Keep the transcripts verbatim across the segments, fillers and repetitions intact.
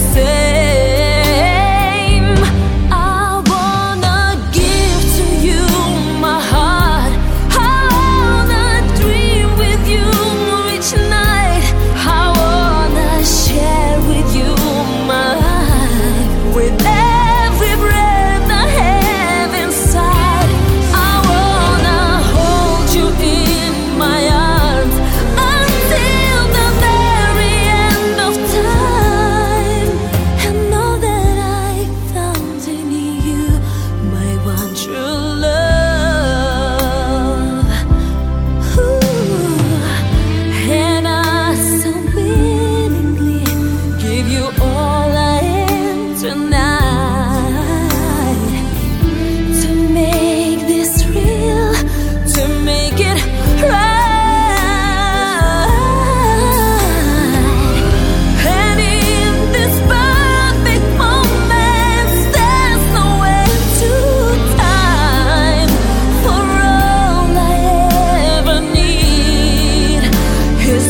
same. I wanna give to you my heart. I wanna dream with you each night. I wanna share with you my life. With every breath I have inside, I wanna hold you in my arms until the very end of time, and know that I found in you my one true love. Ooh. And I so willingly give you all I am tonight, to make this real, to make it right. And in this perfect moment, there's no end to time. For all I ever need is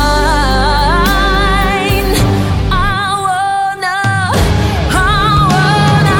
mine. I wanna, I wanna,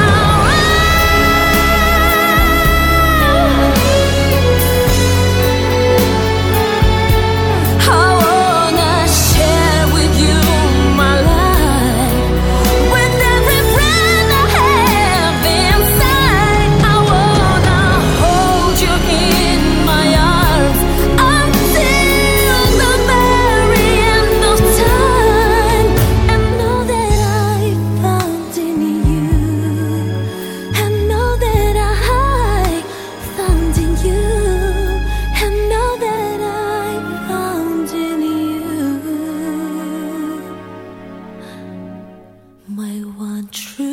I wanna share with you my life. With every breath I have inside, I wanna hold you in my arms until the very end of time, and know that I found in you, and know that I found in you, and know that I found in you my one true